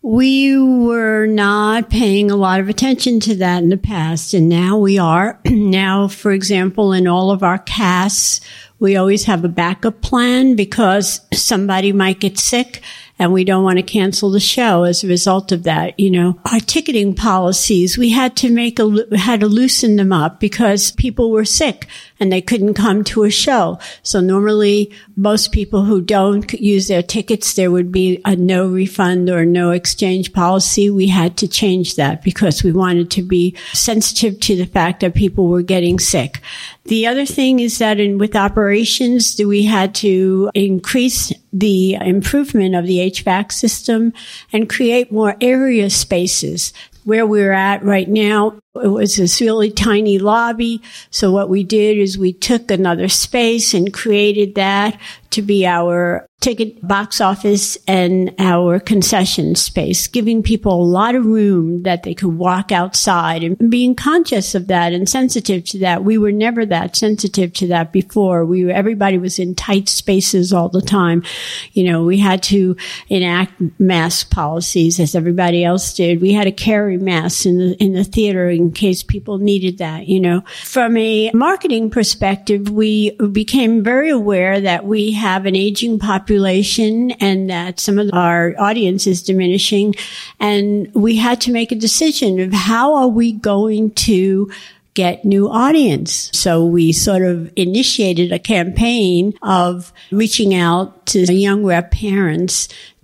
We were not paying a lot of attention to that in the past, and now we are. Now, for example, in all of our casts, we always have a backup plan because somebody might get sick and we don't want to cancel the show as a result of that. You know, our ticketing policies, we had to make a, had to loosen them up because people were sick and they couldn't come to a show. So normally most people who don't use their tickets, there would be a no refund or no exchange policy. We had to change that because we wanted to be sensitive to the fact that people were getting sick. The other thing is that in, with operations, we had to increase the improvement of the H V A C system and create more area spaces. Where we're at right now, it was this really tiny lobby. So what we did is we took another space and created that to be our ticket box office and our concession space, giving people a lot of room that they could walk outside and being conscious of that and sensitive to that. We were never that sensitive to that before. We were, everybody was in tight spaces all the time. You know, we had to enact mask policies as everybody else did. We had to carry masks in the, in the theater in case people needed that, you know. From a marketing perspective, we became very aware that we have an aging population and that some of our audience is diminishing. And we had to make a decision of how are we going to get new audience. So we sort of initiated a campaign of reaching out to young rep parents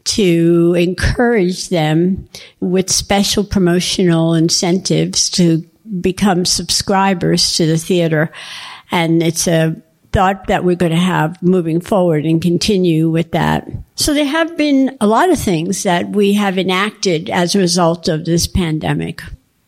to encourage them with special promotional incentives to become subscribers to the theater. And it's a thought that we're going to have moving forward and continue with that. So there have been a lot of things that we have enacted as a result of this pandemic.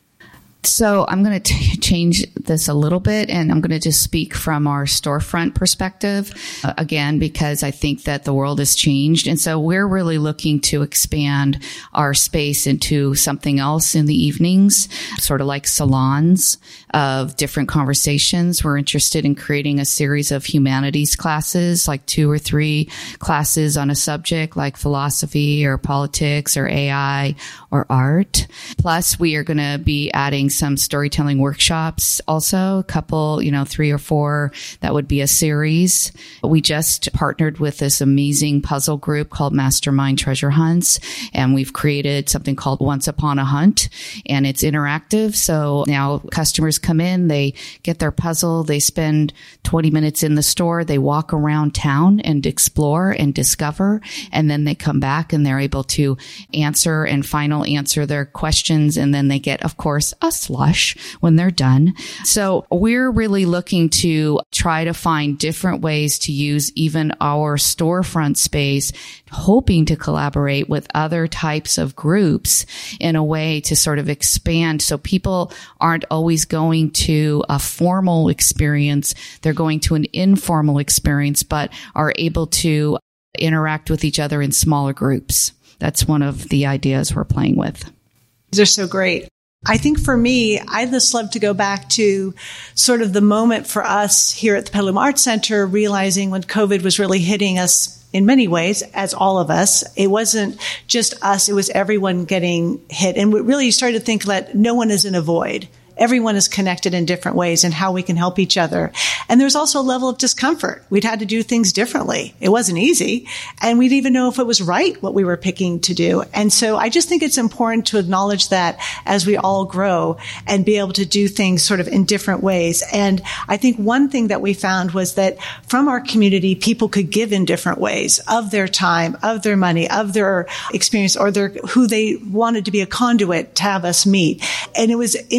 So I'm going to t- change this a little bit, and I'm going to just speak from our storefront perspective, uh, again, because I think that the world has changed. And so we're really looking to expand our space into something else in the evenings, sort of like salons of different conversations. We're interested in creating a series of humanities classes, like two or three classes on a subject like philosophy or politics or A I or art. Plus, we are going to be adding some storytelling workshops also, a couple, you know, three or four. That would be a series. We just partnered with this amazing puzzle group called Mastermind Treasure Hunts, and we've created something called Once Upon a Hunt, and it's interactive. So now customers come in, they get their puzzle, they spend twenty minutes in the store, they walk around town and explore and discover, and then they come back and they're able to answer and final answer their questions, and then they get, of course, a slush when they're done. So we're really looking to try to find different ways to use even our storefront space, hoping to collaborate with other types of groups in a way to sort of expand so people aren't always going to a formal experience. They're going to an informal experience, but are able to interact with each other in smaller groups. That's one of the ideas we're playing with. These are so great. I think for me, I just love to go back to sort of the moment for us here at the Petaluma Arts Center, realizing when COVID was really hitting us in many ways, as all of us. It wasn't just us, it was everyone getting hit. And we really started to think that no one is in a void. Everyone is connected in different ways and how we can help each other. And there's also a level of discomfort. We'd had to do things differently. It wasn't easy. And we didn't even know if it was right what we were picking to do. And so I just think it's important to acknowledge that as we all grow and be able to do things sort of in different ways. And I think one thing that we found was that from our community, people could give in different ways of their time, of their money, of their experience, or their who they wanted to be a conduit to have us meet. And it was an interesting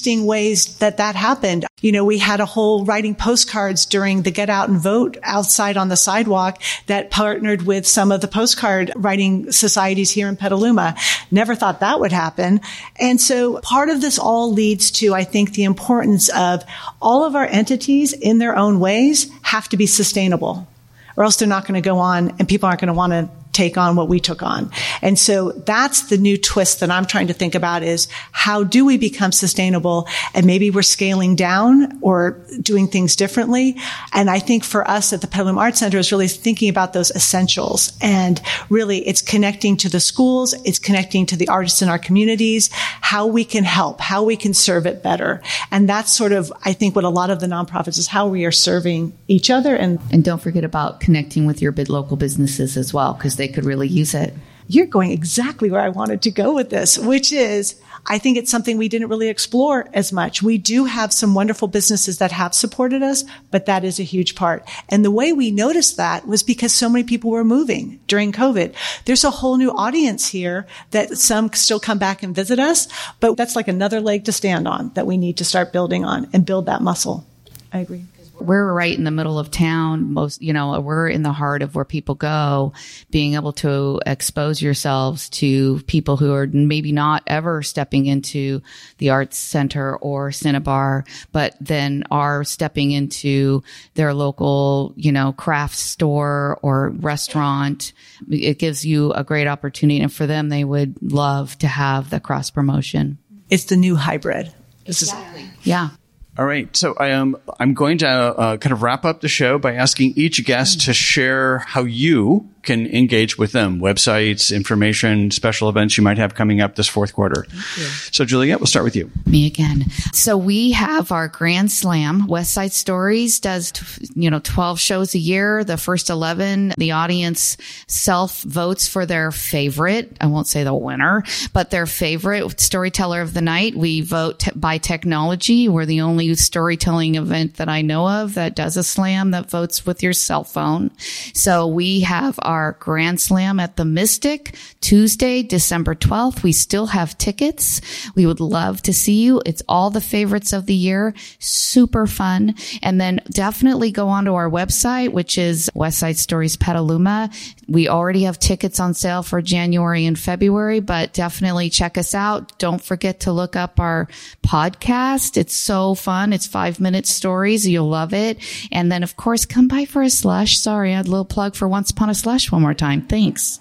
interesting ways that that happened. You know, we had a whole writing postcards during the Get Out and Vote outside on the sidewalk that partnered with some of the postcard writing societies here in Petaluma. Never thought that would happen. And so part of this all leads to, I think, the importance of all of our entities in their own ways have to be sustainable, or else they're not going to go on and people aren't going to want to take on what we took on. And so that's the new twist that I'm trying to think about is how do we become sustainable? And maybe we're scaling down or doing things differently. And I think for us at the Petaluma Arts Center is really thinking about those essentials. And really it's connecting to the schools. It's connecting to the artists in our communities, how we can help, how we can serve it better. And that's sort of, I think, what a lot of the nonprofits is how we are serving each other. And, and don't forget about connecting with your big local businesses as well, because they could really use it. You're going exactly where I wanted to go with this, which is, I think it's something we didn't really explore as much. We do have some wonderful businesses that have supported us, but that is a huge part. And the way we noticed that was because so many people were moving during COVID. There's a whole new audience here that some still come back and visit us, but that's like another leg to stand on that we need to start building on and build that muscle. I agree. We're right in the middle of town. Most, you know, we're in the heart of where people go. Being able to expose yourselves to people who are maybe not ever stepping into the arts center or Cinnabar, but then are stepping into their local, you know, craft store or restaurant. It gives you a great opportunity. And for them, they would love to have the cross promotion. It's the new hybrid. This exactly. is, yeah. All right. So I am, I'm going to uh, kind of wrap up the show by asking each guest to share how you can engage with them, websites, information, special events you might have coming up this fourth quarter. So Juliet, we'll start with you. Me again. So we have our Grand Slam. West Side Stories does, you know, twelve shows a year. The first eleven, the audience self votes for their favorite. I won't say the winner, but their favorite storyteller of the night. We vote t- by technology. We're the only storytelling event that I know of that does a slam that votes with your cell phone. So we have our Our Grand Slam at the Mystic, Tuesday, December twelfth. We still have tickets. We would love to see you. It's all the favorites of the year. Super fun. And then definitely go onto our website, which is West Side Stories Petaluma. We already have tickets on sale for January and February, but definitely check us out. Don't forget to look up our podcast. It's so fun. It's five minute stories. You'll love it. And then, of course, come by for a slush. Sorry, I had a little plug for Once Upon a Slush one more time. Thanks.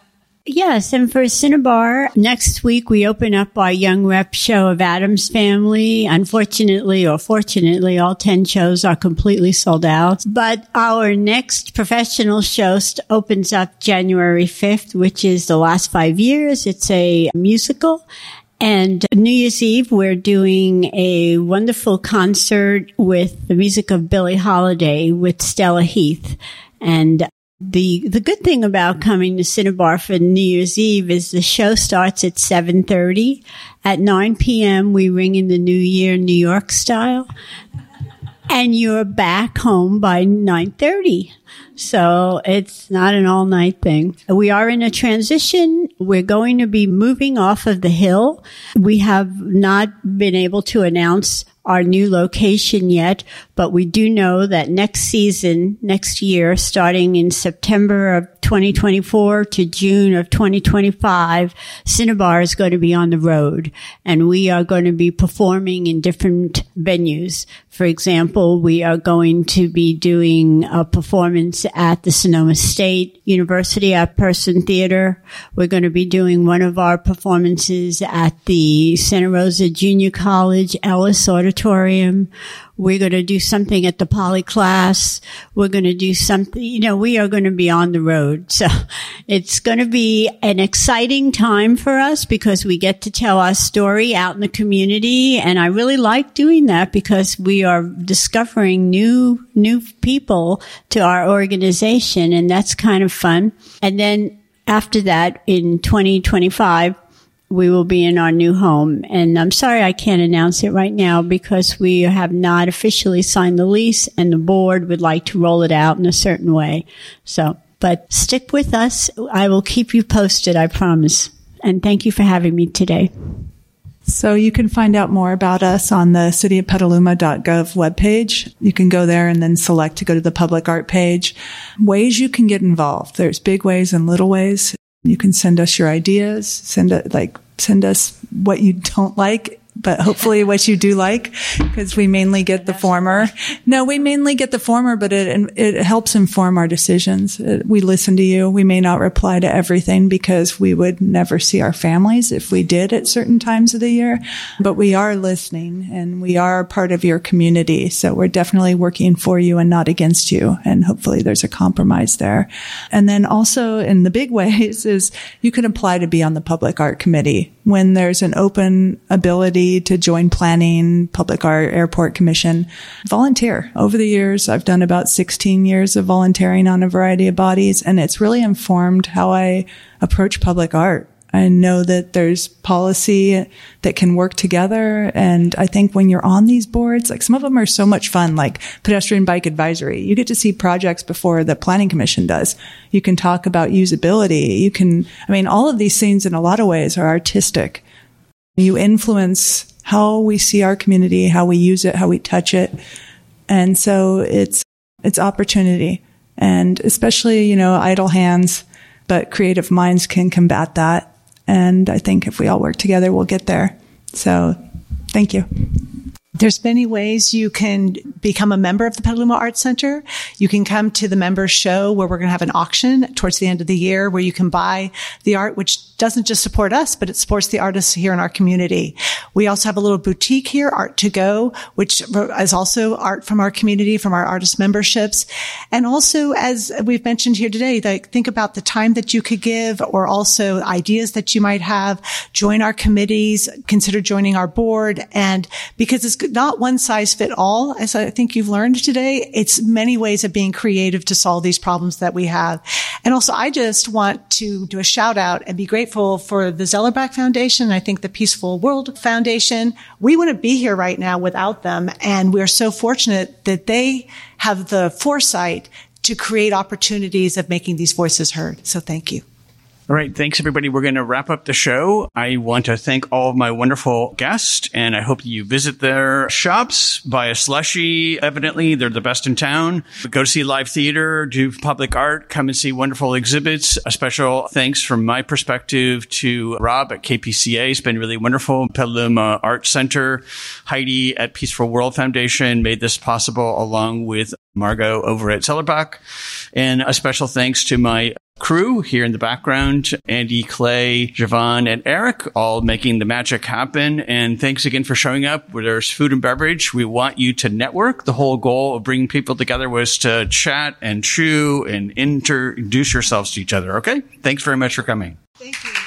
Yes, and for Cinnabar, next week we open up our Young Rep show of Addams Family. Unfortunately or fortunately, all ten shows are completely sold out. But our next professional show st- opens up January fifth, which is The Last Five Years. It's a musical. And New Year's Eve, we're doing a wonderful concert with the music of Billie Holiday with Stella Heath. And The the good thing about coming to Cinnabar for New Year's Eve is the show starts at seven thirty. At nine p.m., we ring in the New Year New York style. And you're back home by nine thirty. So it's not an all-night thing. We are in a transition. We're going to be moving off of the hill. We have not been able to announce our new location yet, but we do know that next season, next year, starting in September of twenty twenty-four to June of twenty twenty-five, Cinnabar is going to be on the road, and we are going to be performing in different venues. For example, we are going to be doing a performance at the Sonoma State University at Person Theater. We're going to be doing one of our performances at the Santa Rosa Junior College Ellis Auditorium. We're going to do something at the Poly class. We're going to do something, you know, we are going to be on the road. So it's going to be an exciting time for us because we get to tell our story out in the community. And I really like doing that because we are discovering new, new people to our organization. And that's kind of fun. And then after that, in twenty twenty-five, we will be in our new home. And I'm sorry I can't announce it right now because we have not officially signed the lease and the board would like to roll it out in a certain way. So, but stick with us. I will keep you posted, I promise. And thank you for having me today. So you can find out more about us on the city of petaluma dot gov webpage. You can go there and then select to go to the public art page. Ways you can get involved. There's big ways and little ways. You can send us your ideas, send it like, send us what you don't like, but hopefully what you do like, because we mainly get the former. No, we mainly get the former, but it it helps inform our decisions. It, we listen to you. We may not reply to everything because we would never see our families if we did at certain times of the year, but we are listening and we are part of your community. So we're definitely working for you and not against you. And hopefully there's a compromise there. And then also in the big ways is you can apply to be on the Public Art Committee when there's an open ability to join planning, public art, airport commission, volunteer. Over the years, I've done about sixteen years of volunteering on a variety of bodies, and it's really informed how I approach public art. I know that there's policy that can work together. And I think when you're on these boards, like some of them are so much fun, like pedestrian bike advisory. You get to see projects before the planning commission does. You can talk about usability. You can, I mean, all of these things in a lot of ways are artistic. You influence how we see our community, how we use it, how we touch it. And so it's, it's opportunity. And especially, you know, idle hands, but creative minds can combat that. And I think if we all work together, we'll get there. So thank you. There's many ways you can become a member of the Petaluma Arts Center. You can come to the members show where we're going to have an auction towards the end of the year where you can buy the art, which doesn't just support us, but it supports the artists here in our community. We also have a little boutique here, Art to Go, which is also art from our community, from our artist memberships. And also, as we've mentioned here today, like think about the time that you could give or also ideas that you might have. Join our committees, consider joining our board. And because it's not one size fit all, as I think you've learned today, it's many ways of being creative to solve these problems that we have. And also, I just want to do a shout out and be grateful for the Zellerbach Foundation. I think the Peaceful World Foundation. We wouldn't be here right now without them. And we're so fortunate that they have the foresight to create opportunities of making these voices heard. So thank you. All right. Thanks, everybody. We're going to wrap up the show. I want to thank all of my wonderful guests, and I hope you visit their shops, buy a slushie. Evidently, they're the best in town. Go to see live theater, do public art, come and see wonderful exhibits. A special thanks from my perspective to Rob at K P C A. It's been really wonderful. Petaluma Art Center. Heidi at Peaceful World Foundation made this possible, along with Margot over at Zellerbach. And a special thanks to my crew here in the background, Andy, Clay, Javon, and Eric, all making the magic happen. And thanks again for showing up. Where there's food and beverage, we want you to network. The whole goal of bringing people together was to chat and chew and introduce yourselves to each other. Okay? Thanks very much for coming. Thank you.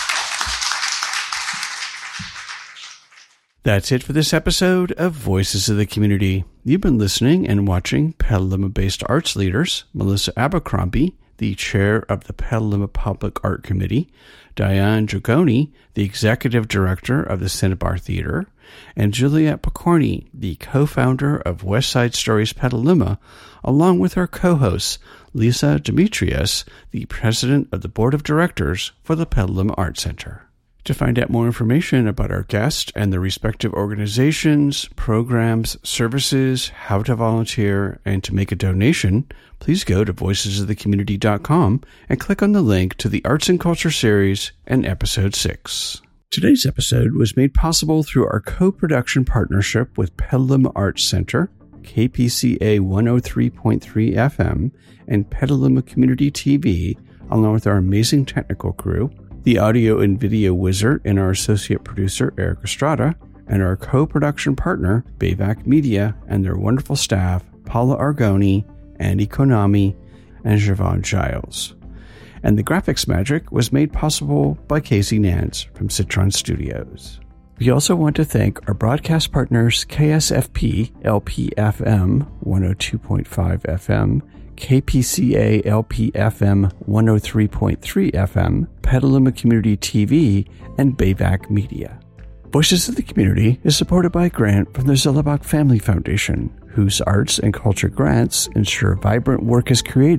That's it for this episode of Voices of the Community. You've been listening and watching Petaluma-based arts leaders, Melissa Abercrombie, the chair of the Petaluma Public Art Committee, Diane Dragoni, the executive director of the Cinnabar Theater, and Juliet Picorni, the co-founder of West Side Stories Petaluma, along with her co-hosts, Lisa Demetrius, the president of the board of directors for the Petaluma Art Center. To find out more information about our guests and their respective organizations, programs, services, how to volunteer, and to make a donation, please go to voices of the community dot com and click on the link to the Arts and Culture series and episode six. Today's episode was made possible through our co-production partnership with Petaluma Arts Center, K P C A one oh three point three F M, and Petaluma Community T V, along with our amazing technical crew, the audio and video wizard and our associate producer, Eric Estrada, and our co-production partner, Bayvac Media, and their wonderful staff, Paula Argoni, Andy Konami, and Javon Giles. And the graphics magic was made possible by Casey Nance from Citron Studios. We also want to thank our broadcast partners, K S F P L P F M one oh two point five F M, K P C A L P F M one oh three point three F M, Petaluma Community T V, and Bayvac Media. Voices of the Community is supported by a grant from the Zellerbach Family Foundation, whose arts and culture grants ensure vibrant work is created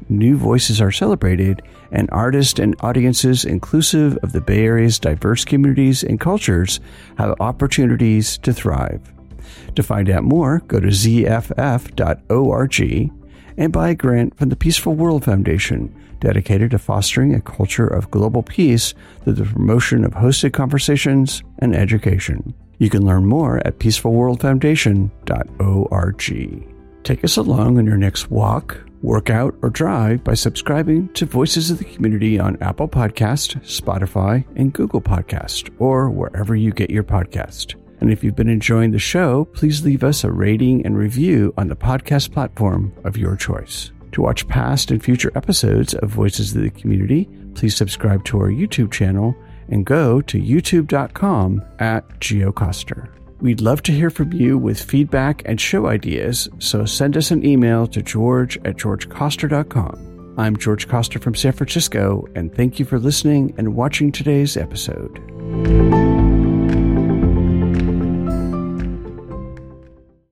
new voices are celebrated, and artists and audiences inclusive of the Bay Area's diverse communities and cultures have opportunities to thrive. To find out more, go to z f f dot org and buy a grant from the Peaceful World Foundation, dedicated to fostering a culture of global peace through the promotion of hosted conversations and education. You can learn more at peaceful world foundation dot org. Take us along on your next walk, workout, or drive by subscribing to Voices of the Community on Apple Podcast, Spotify, and Google Podcast, or wherever you get your podcast. And if you've been enjoying the show, please leave us a rating and review on the podcast platform of your choice. To watch past and future episodes of Voices of the Community, please subscribe to our YouTube channel and go to youtube dot com at GeoCoster. We'd love to hear from you with feedback and show ideas, so send us an email to george at george coster dot com. I'm George Coster from San Francisco, and thank you for listening and watching today's episode.